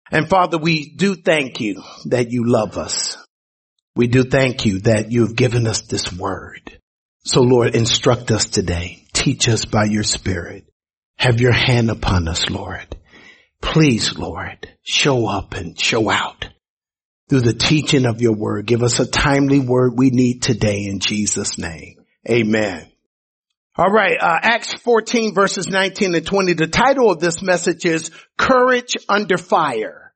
And Father, we do thank you that you love us. We do thank you that you have given us this word. So Lord, instruct us today. Teach us by your Spirit. Have your hand upon us, Lord. Please, Lord, show up and show out through the teaching of your word. Give us a timely word we need today in Jesus' name. Amen. All right. Acts 14 verses 19 and 20. The title of this message is Courage Under Fire.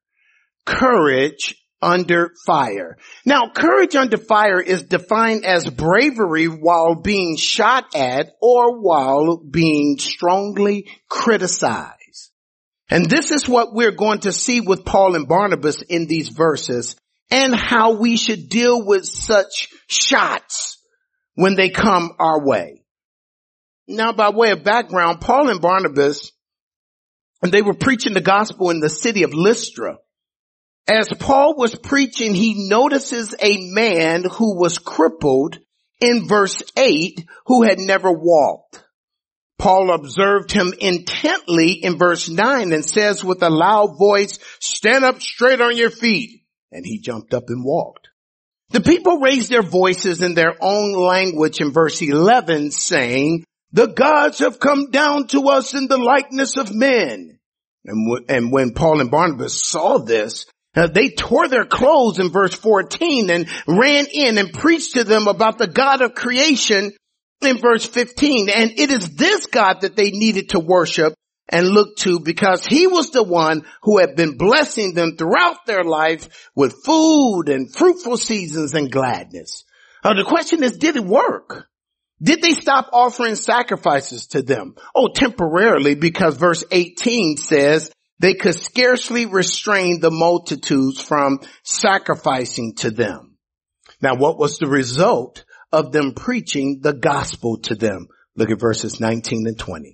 Courage under fire. Now, courage under fire is defined as bravery while being shot at or while being strongly criticized. And this is what we're going to see with Paul and Barnabas in these verses and how we should deal with such shots when they come our way. Now, by way of background, Paul and Barnabas, they were preaching the gospel in the city of Lystra. As Paul was preaching, he notices a man who was crippled in verse 8 who had never walked. Paul observed him intently in verse 9 and says with a loud voice, "Stand up straight on your feet." And he jumped up and walked. The people raised their voices in their own language in verse 11 saying, "The gods have come down to us in the likeness of men." And when Paul and Barnabas saw this, they tore their clothes in verse 14 and ran in and preached to them about the God of creation in verse 15. And it is this God that they needed to worship and look to because he was the one who had been blessing them throughout their life with food and fruitful seasons and gladness. The question is, did it work? Did they stop offering sacrifices to them? Oh, temporarily, because verse 18 says they could scarcely restrain the multitudes from sacrificing to them. Now, what was the result of them preaching the gospel to them? Look at verses 19 and 20.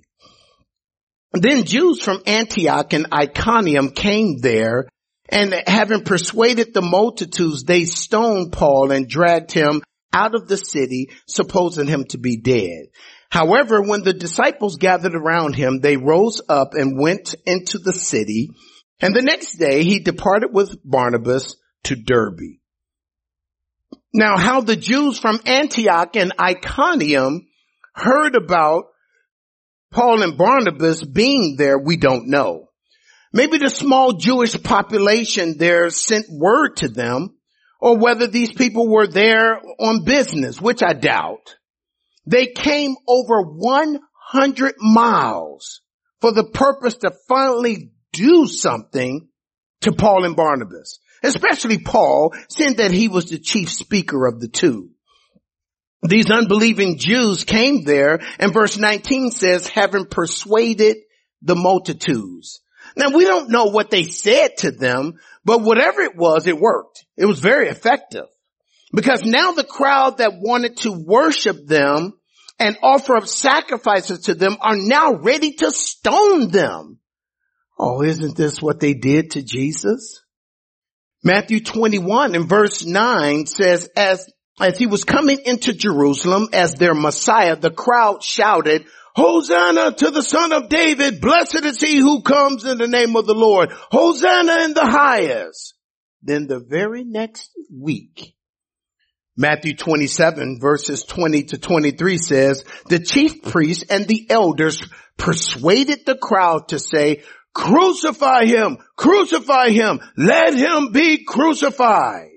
Then Jews from Antioch and Iconium came there, and having persuaded the multitudes, they stoned Paul and dragged him out of the city, supposing him to be dead. However, when the disciples gathered around him, they rose up and went into the city, and the next day he departed with Barnabas to Derbe. Now, how the Jews from Antioch and Iconium heard about Paul and Barnabas being there, we don't know. Maybe the small Jewish population there sent word to them, or whether these people were there on business, which I doubt. They came over 100 miles for the purpose to finally do something to Paul and Barnabas, especially Paul, seeing that he was the chief speaker of the two. These unbelieving Jews came there, and verse 19 says, having persuaded the multitudes. Now, we don't know what they said to them, but whatever it was, it worked. It was very effective. Because now the crowd that wanted to worship them and offer up sacrifices to them are now ready to stone them. Oh, isn't this what they did to Jesus? Matthew 21 and verse 9 says, as he was coming into Jerusalem as their Messiah, the crowd shouted, "Hosanna to the Son of David. Blessed is he who comes in the name of the Lord. Hosanna in the highest." Then the very next week, Matthew 27 verses 20 to 23 says, the chief priests and the elders persuaded the crowd to say, "Crucify him, let him be crucified."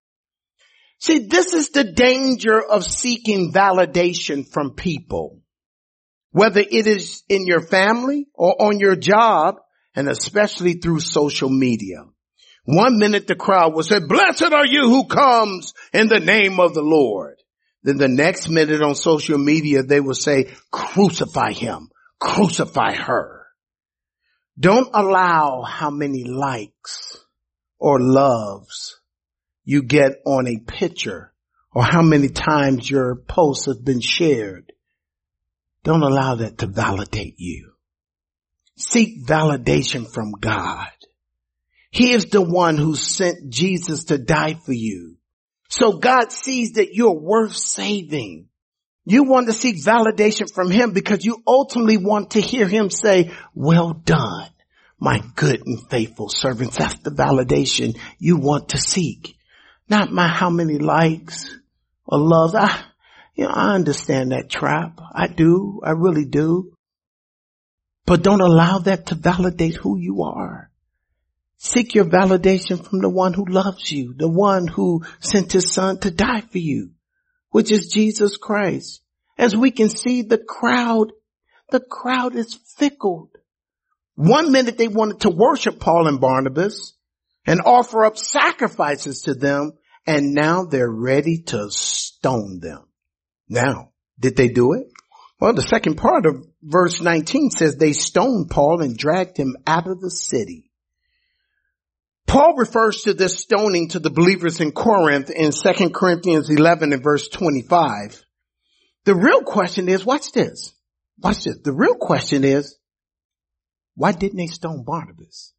See, this is the danger of seeking validation from people, whether it is in your family or on your job, and especially through social media. One minute the crowd will say, "Blessed are you who comes in the name of the Lord." Then the next minute on social media, they will say, "Crucify him, crucify her." Don't allow how many likes or loves you get on a picture or how many times your posts have been shared. Don't allow that to validate you. Seek validation from God. He is the one who sent Jesus to die for you. So God sees that you're worth saving. You want to seek validation from him because you ultimately want to hear him say, "Well done, my good and faithful servants. That's the validation you want to seek. Not how many likes or loves. I understand that trap. I do. I really do. But don't allow that to validate who you are. Seek your validation from the one who loves you, the one who sent his son to die for you, which is Jesus Christ. As we can see, the crowd is fickle. One minute they wanted to worship Paul and Barnabas and offer up sacrifices to them, and now they're ready to stone them. Now, did they do it? Well, the second part of verse 19 says they stoned Paul and dragged him out of the city. Paul refers to this stoning to the believers in Corinth in 2 Corinthians 11 and verse 25. The real question is, watch this. The real question is, why didn't they stone Barnabas?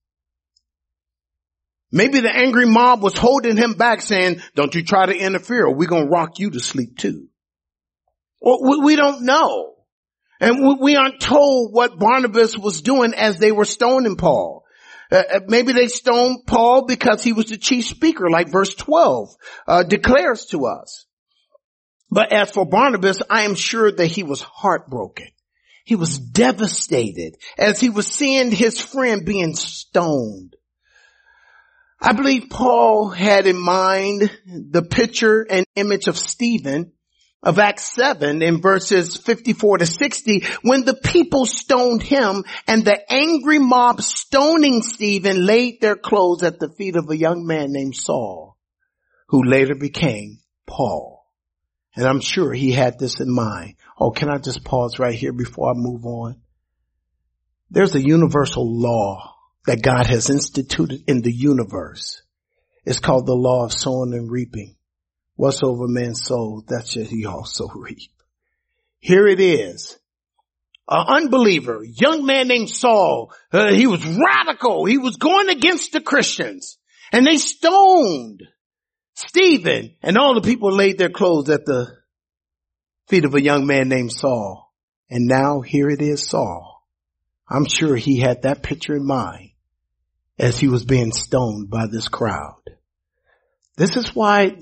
Maybe the angry mob was holding him back saying, don't you try to interfere or we're going to rock you to sleep too. Well, we don't know. And we aren't told what Barnabas was doing as they were stoning Paul. Maybe they stoned Paul because he was the chief speaker, like verse 12 declares to us. But as for Barnabas, I am sure that he was heartbroken. He was devastated as he was seeing his friend being stoned. I believe Paul had in mind the picture and image of Stephen of Acts 7 in verses 54 to 60, when the people stoned him and the angry mob stoning Stephen laid their clothes at the feet of a young man named Saul, who later became Paul. And I'm sure he had this in mind. Oh, can I just pause right here before I move on? There's a universal law that God has instituted in the universe. It's called the law of sowing and reaping. Whatsoever man sows, that shall he also reap. Here it is. An unbeliever, young man named Saul, he was radical. He was going against the Christians. And they stoned Stephen. And all the people laid their clothes at the feet of a young man named Saul. And now here it is, Saul. I'm sure he had that picture in mind as he was being stoned by this crowd. This is why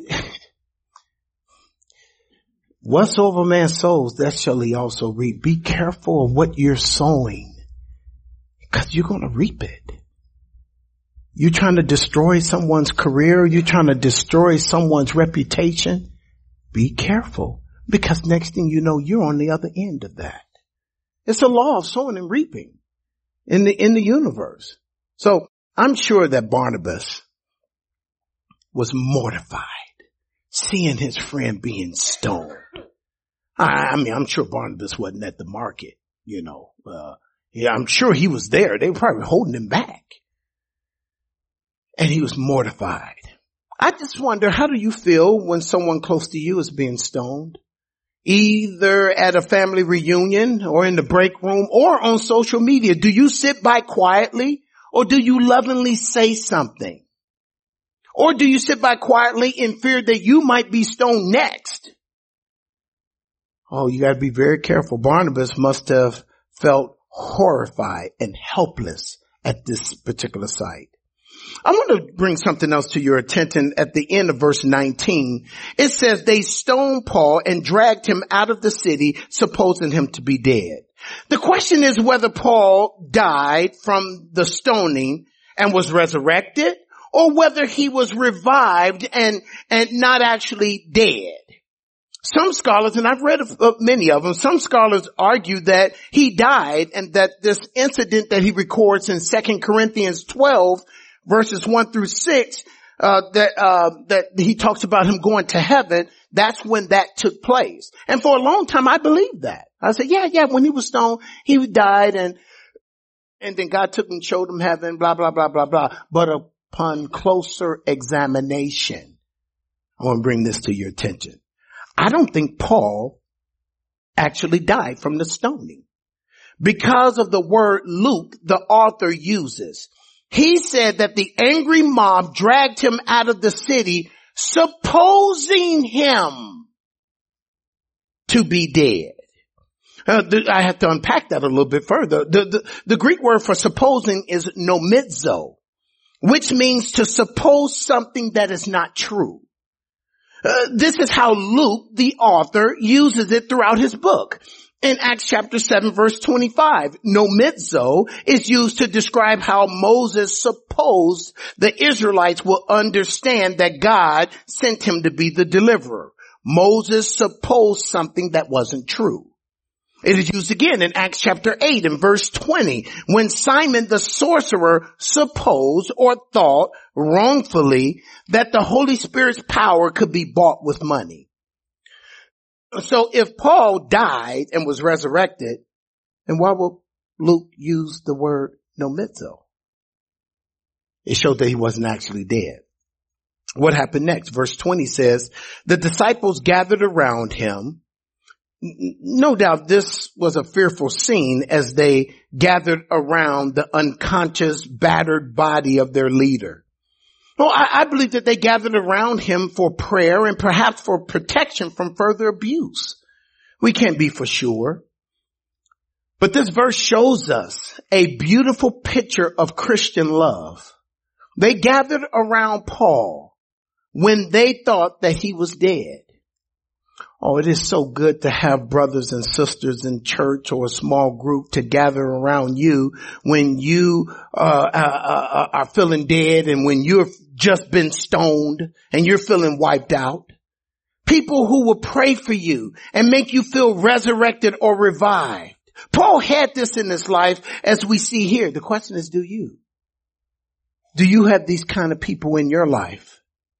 whatsoever man sows, that shall he also reap. Be careful of what you're sowing, because you're going to reap it. You're trying to destroy someone's career. You're trying to destroy someone's reputation. Be careful, because next thing you know, you're on the other end of that. It's a law of sowing and reaping in the universe. So I'm sure that Barnabas was mortified seeing his friend being stoned. I mean, I'm sure Barnabas wasn't at the market, I'm sure he was there. They were probably holding him back. And he was mortified. I just wonder, how do you feel when someone close to you is being stoned? Either at a family reunion or in the break room or on social media. Do you sit by quietly, or do you lovingly say something? Or do you sit by quietly in fear that you might be stoned next? Oh, you got to be very careful. Barnabas must have felt horrified and helpless at this particular sight. I want to bring something else to your attention at the end of verse 19. It says they stoned Paul and dragged him out of the city, supposing him to be dead. The question is whether Paul died from the stoning and was resurrected, or whether he was revived and not actually dead. Some scholars, and I've read of many of them, some scholars argue that he died, and that this incident that he records in 2 Corinthians 12 verses 1 through 6, that he talks about him going to heaven, that's when that took place. And for a long time I believed that. I said, yeah, when he was stoned, he died, and then God took him and showed him heaven, blah, blah, blah, blah, blah. But upon closer examination, I want to bring this to your attention. I don't think Paul actually died from the stoning, because of the word Luke the author uses. He said that the angry mob dragged him out of the city, supposing him to be dead. I have to unpack that a little bit further. The Greek word for supposing is nomizo, which means to suppose something that is not true. This is how Luke, the author, uses it throughout his book. In Acts chapter 7 verse 25, nomizo is used to describe how Moses supposed the Israelites will understand that God sent him to be the deliverer. Moses supposed something that wasn't true. It is used again in Acts chapter 8 and verse 20 when Simon the sorcerer supposed or thought wrongfully that the Holy Spirit's power could be bought with money. So if Paul died and was resurrected, then why would Luke use the word nomizo? It showed that he wasn't actually dead. What happened next? Verse 20 says, the disciples gathered around him. No doubt this was a fearful scene as they gathered around the unconscious, battered body of their leader. Well, I believe that they gathered around him for prayer and perhaps for protection from further abuse. We can't be for sure. But this verse shows us a beautiful picture of Christian love. They gathered around Paul when they thought that he was dead. Oh, it is so good to have brothers and sisters in church or a small group to gather around you when you are feeling dead and when you've just been stoned and you're feeling wiped out. People who will pray for you and make you feel resurrected or revived. Paul had this in his life as we see here. The question is, do you? Do you have these kind of people in your life?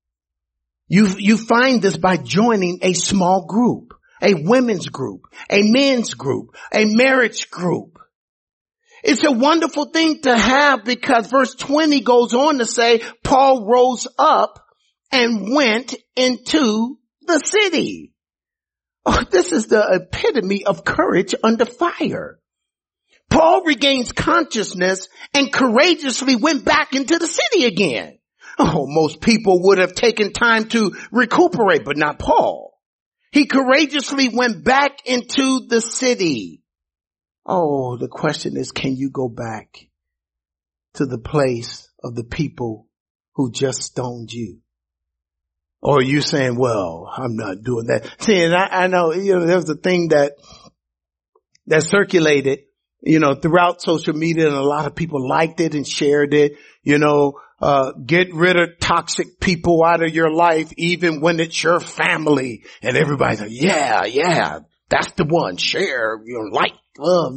You find this by joining a small group, a women's group, a men's group, a marriage group. It's a wonderful thing to have because verse 20 goes on to say, Paul rose up and went into the city. Oh, this is the epitome of courage under fire. Paul regains consciousness and courageously went back into the city again. Oh, most people would have taken time to recuperate, but not Paul. He courageously went back into the city. Oh, the question is, can you go back to the place of the people who just stoned you? Or are you saying, well, I'm not doing that? See, and I know, there was a thing that circulated, throughout social media, and a lot of people liked it and shared it, get rid of toxic people out of your life, even when it's your family. And everybody's like, yeah, that's the one. Share, like, love,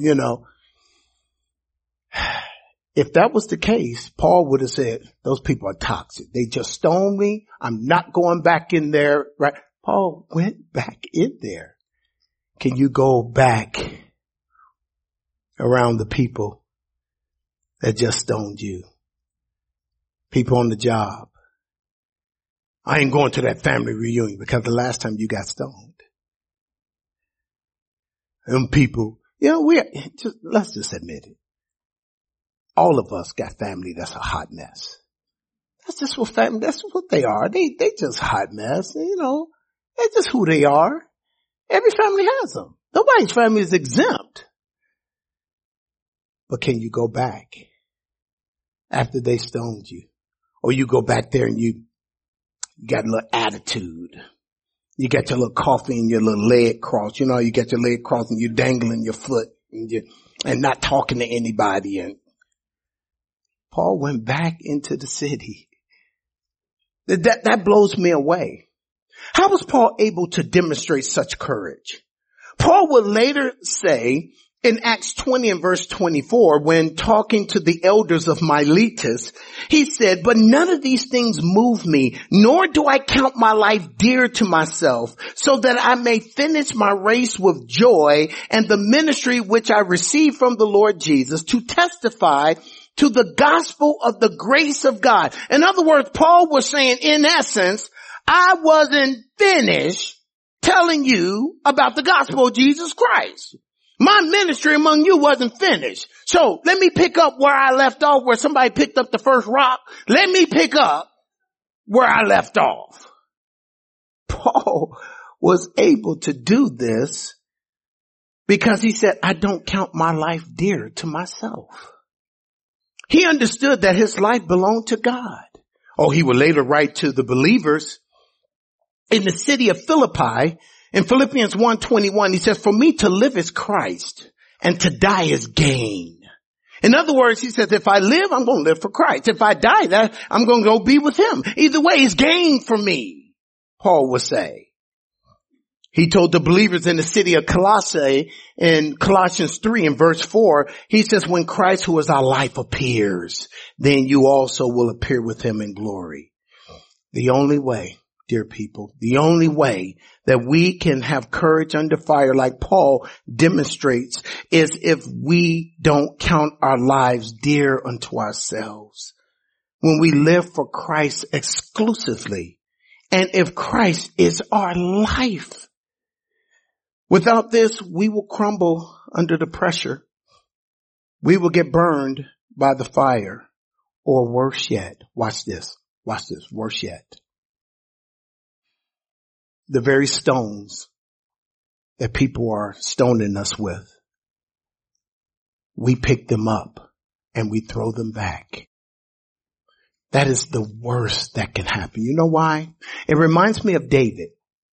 If that was the case, Paul would have said, those people are toxic. They just stoned me. I'm not going back in there, right? Paul went back in there. Can you go back around the people that just stoned you? People on the job. I ain't going to that family reunion because the last time you got stoned. Them people, let's just admit it. All of us got family that's a hot mess. That's just what family, that's what they are. They just hot mess, That's just who they are. Every family has them. Nobody's family is exempt. But can you go back after they stoned you? Or you go back there and you got a little attitude. You got your little coffee and your little leg crossed. You got your leg crossed and you're dangling your foot and not talking to anybody. And Paul went back into the city. That blows me away. How was Paul able to demonstrate such courage? Paul would later say in Acts 20 and verse 24, when talking to the elders of Miletus, he said, but none of these things move me, nor do I count my life dear to myself, so that I may finish my race with joy and the ministry which I received from the Lord Jesus to testify to the gospel of the grace of God. In other words, Paul was saying, in essence, I wasn't finished telling you about the gospel of Jesus Christ. My ministry among you wasn't finished. So let me pick up where I left off, where somebody picked up the first rock. Let me pick up where I left off. Paul was able to do this Because he said, I don't count my life dear to myself. He understood that his life belonged to God. Oh, he would later write to the believers in the city of Philippi. In Philippians 1:21, he says, for me to live is Christ and to die is gain. In other words, he says, if I live, I'm going to live for Christ. If I die, I'm going to go be with him. Either way, it's gain for me, Paul would say. He told the believers in the city of Colossae in Colossians 3 and verse 4, he says, when Christ, who is our life, appears, then you also will appear with him in glory. The only way, dear people, the only way that we can have courage under fire like Paul demonstrates is if we don't count our lives dear unto ourselves. When we live for Christ exclusively, and if Christ is our life. Without this, we will crumble under the pressure. We will get burned by the fire. Or worse yet, watch this, worse yet. The very stones that people are stoning us with, we pick them up and we throw them back. That is the worst that can happen. You know why? It reminds me of David.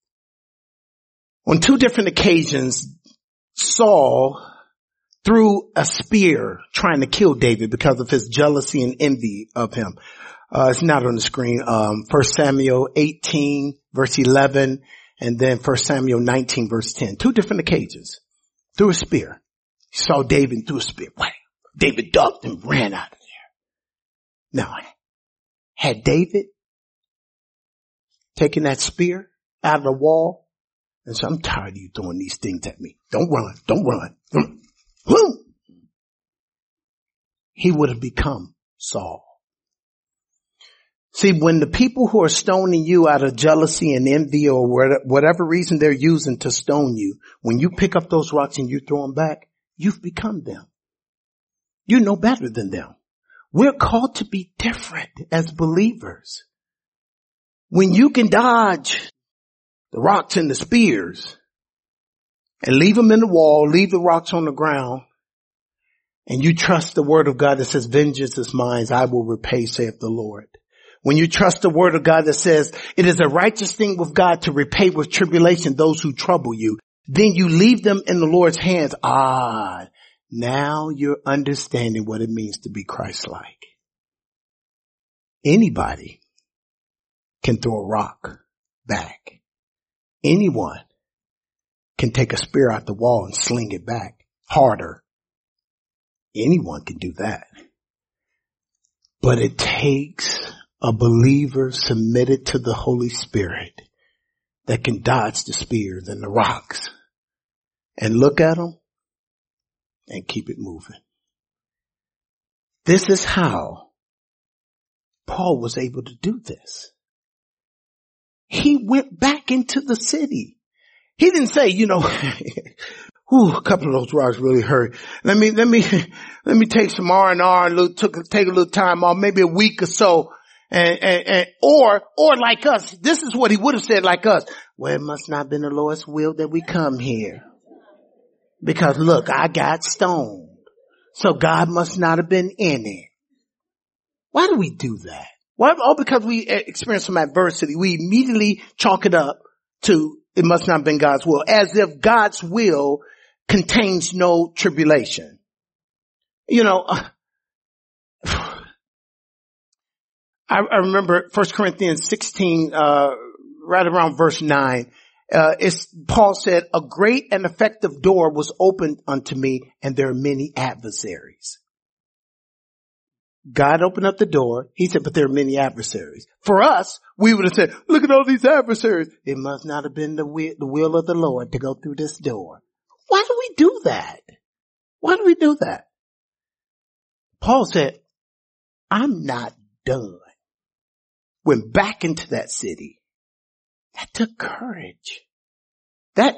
On 2 different occasions, Saul threw a spear trying to kill David because of his jealousy and envy of him. It's not on the screen. 1 Samuel 18 verse 11 and then 1 Samuel 19 verse 10. 2 different occasions. Threw a spear. He saw David and threw a spear. Wham! David ducked and ran out of there. Now, had David taken that spear out of the wall and said, I'm tired of you throwing these things at me. Don't run. He would have become Saul. See, when the people who are stoning you out of jealousy and envy or whatever reason they're using to stone you, when you pick up those rocks and you throw them back, you've become them. You're no better than them. We're called to be different as believers. When you can dodge the rocks and the spears and leave them in the wall, leave the rocks on the ground, and you trust the word of God that says, vengeance is mine, I will repay, saith the Lord. When you trust the word of God that says, it is a righteous thing with God to repay with tribulation those who trouble you, then you leave them in the Lord's hands. Now you're understanding what it means to be Christ-like. Anybody can throw a rock back. Anyone can take a spear out the wall and sling it back harder. Anyone can do that. But it takes a believer submitted to the Holy Spirit that can dodge the spears and the rocks and look at them and keep it moving. This is how Paul was able to do this. He went back into the city. He didn't say, a couple of those rocks really hurt. Let me take some R&R and take a little time off, maybe a week or so. Or like us, this is what he would have said like us. Well, it must not have been the Lord's will that we come here. Because look, I got stoned. So God must not have been in it. Why do we do that? Why? All because we experience some adversity. We immediately chalk it up to it must not have been God's will. As if God's will contains no tribulation. I remember 1 Corinthians 16, right around verse 9. Paul said, a great and effective door was opened unto me, and there are many adversaries. God opened up the door. He said, but there are many adversaries. For us, we would have said, look at all these adversaries. It must not have been the will of the Lord to go through this door. Why do we do that? Why do we do that? Paul said, I'm not done. Went back into that city. That took courage. That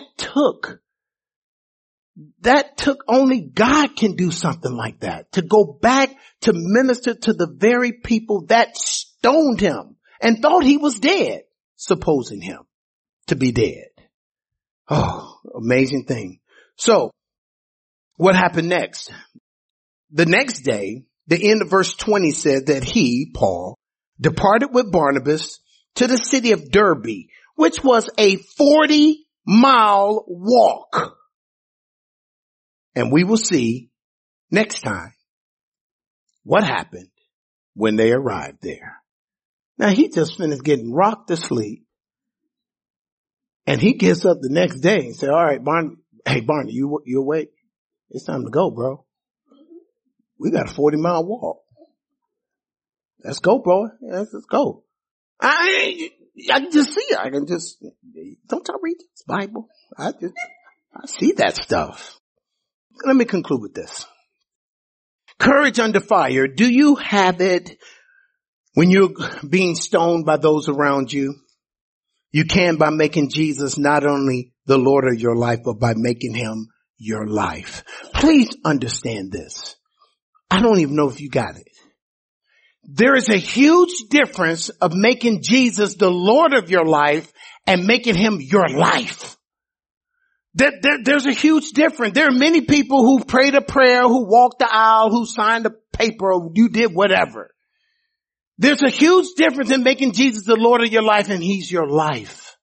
took only God can do something like that. To go back to minister to the very people that stoned him and thought he was dead, supposing him to be dead. Oh, amazing thing. So what happened next? The next day, the end of verse 20 said that he, Paul, departed with Barnabas to the city of Derbe, which was a 40-mile walk. And we will see next time what happened when they arrived there. Now he just finished getting rocked to sleep. And he gets up the next day and said, all right, Barney, hey Barney, you awake? It's time to go, bro. We got a 40-mile walk. Let's go, bro. Let's go. I can just see it. Don't y'all read this Bible? I see that stuff. Let me conclude with this. Courage under fire. Do you have it when you're being stoned by those around you? You can by making Jesus not only the Lord of your life, but by making him your life. Please understand this. I don't even know if you got it. There is a huge difference of making Jesus the Lord of your life and making him your life. There's a huge difference. There are many people who prayed a prayer, who walked the aisle, who signed a paper, or you did whatever. There's a huge difference in making Jesus the Lord of your life and he's your life.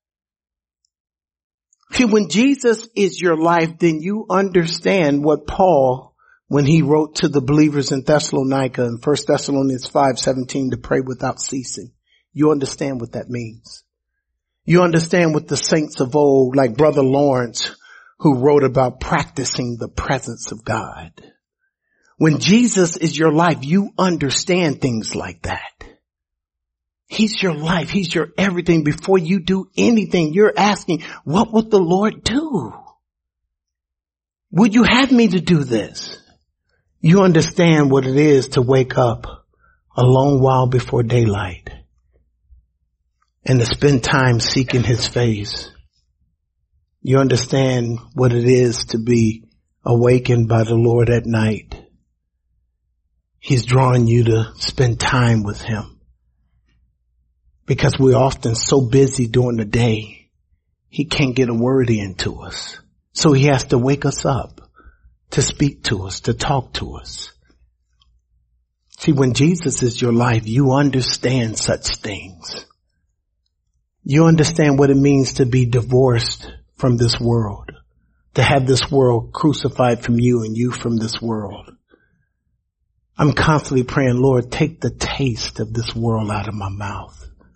See, when Jesus is your life, then you understand what Paul, when he wrote to the believers in Thessalonica in 1 Thessalonians 5:17 to pray without ceasing. You understand what that means. You understand what the saints of old, like Brother Lawrence, who wrote about practicing the presence of God. When Jesus is your life, you understand things like that. He's your life. He's your everything. Before you do anything, you're asking, what would the Lord do? Would you have me to do this? You understand what it is to wake up a long while before daylight and to spend time seeking his face. You understand what it is to be awakened by the Lord at night. He's drawing you to spend time with him. Because we're often so busy during the day, he can't get a word into us. So he has to wake us up to speak to us, to talk to us. See, when Jesus is your life, you understand such things. You understand what it means to be divorced from this world, to have this world crucified from you and you from this world. I'm constantly praying, Lord, take the taste of this world out of my mouth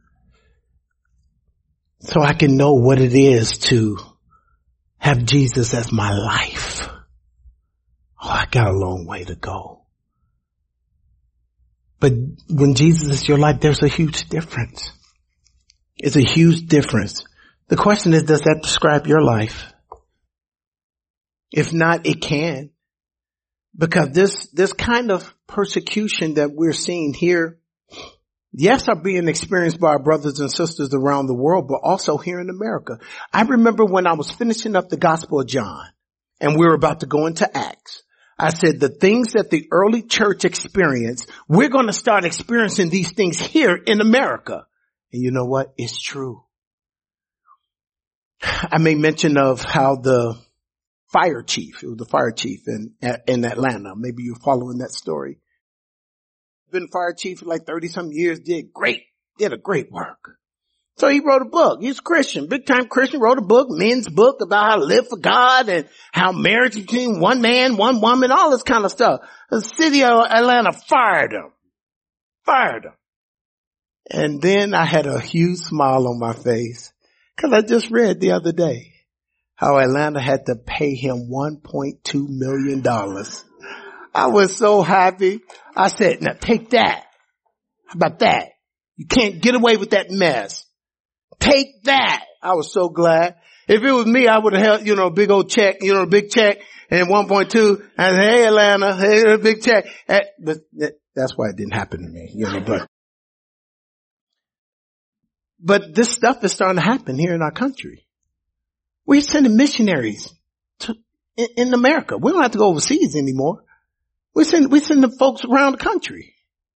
so I can know what it is to have Jesus as my life. Oh, I got a long way to go. But when Jesus is your life, there's a huge difference. It's a huge difference. The question is, does that describe your life? If not, it can. Because this kind of persecution that we're seeing here, yes, are being experienced by our brothers and sisters around the world, but also here in America. I remember when I was finishing up the Gospel of John and we were about to go into Acts, I said the things that the early church experienced, we're going to start experiencing these things here in America. And you know what? It's true. I made mention of how the fire chief, it was the fire chief in Atlanta. Maybe you're following that story. Been fire chief for like 30-some years, did a great work. So he wrote a book. He's a Christian, big time Christian, wrote a book, men's book about how to live for God and how marriage between one man, one woman, all this kind of stuff. The city of Atlanta fired him. And then I had a huge smile on my face because I just read the other day how Atlanta had to pay him $1.2 million. I was so happy. I said, now take that. How about that? You can't get away with that mess. Take that. I was so glad. If it was me, I would have held, a big old check, a big check and 1.2 and hey Atlanta, hey, a big check. That's why it didn't happen to me, But this stuff is starting to happen here in our country. We're sending missionaries in America. We don't have to go overseas anymore. We send the folks around the country.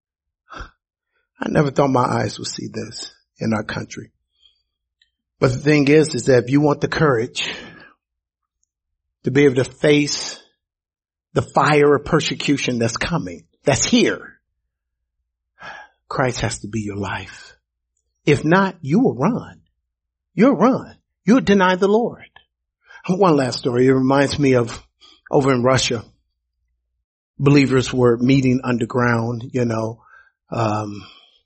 I never thought my eyes would see this in our country. But the thing is that if you want the courage to be able to face the fire of persecution that's coming, that's here, Christ has to be your life. If not, you will run. You'll run. You'll deny the Lord. One last story. It reminds me of over in Russia. Believers were meeting underground, and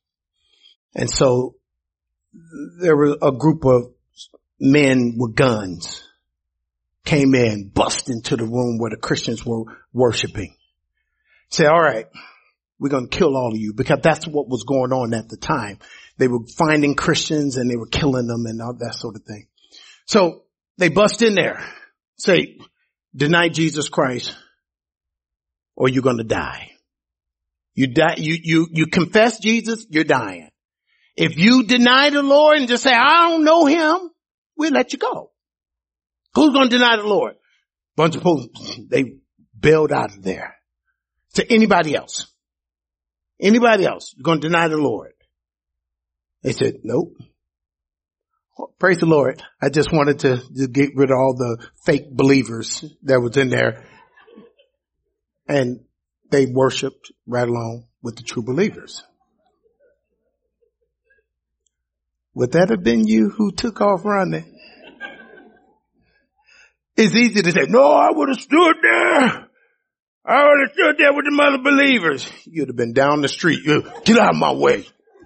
so there was a group of men with guns came in, bust into the room where the Christians were worshiping. Say, all right, we're going to kill all of you, because that's what was going on at the time. They were finding Christians and they were killing them and all that sort of thing. So they bust in there, say, deny Jesus Christ or you're going to die. You die, you confess Jesus, you're dying. If you deny the Lord and just say, I don't know him, we'll let you go. Who's going to deny the Lord? Bunch of folks, they bailed out of there. To anybody else. Anybody else, you're going to deny the Lord. They said, nope. Praise the Lord. I just wanted to get rid of all the fake believers that was in there. And they worshiped right along with the true believers. Would that have been you who took off running? It's easy to say, no, I would have stood there. I would have stood there with the other believers. You'd have been down the street. Get out of my way.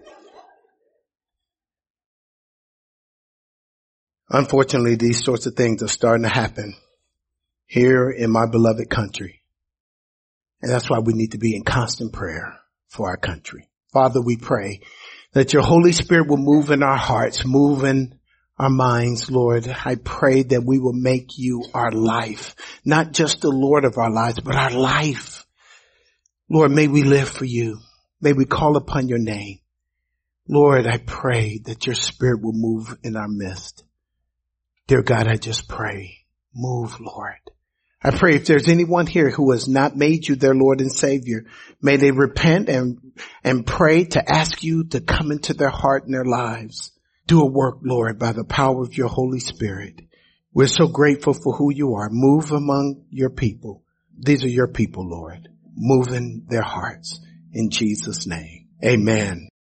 Unfortunately, these sorts of things are starting to happen here in my beloved country. And that's why we need to be in constant prayer for our country. Father, we pray that your Holy Spirit will move in our hearts, move in our minds, Lord. I pray that we will make you our life, not just the Lord of our lives, but our life. Lord, may we live for you. May we call upon your name. Lord, I pray that your Spirit will move in our midst. Dear God, I just pray, move, Lord. I pray if there's anyone here who has not made you their Lord and Savior, may they repent and pray to ask you to come into their heart and their lives. Do a work, Lord, by the power of your Holy Spirit. We're so grateful for who you are. Move among your people. These are your people, Lord. Move in their hearts. In Jesus' name, amen.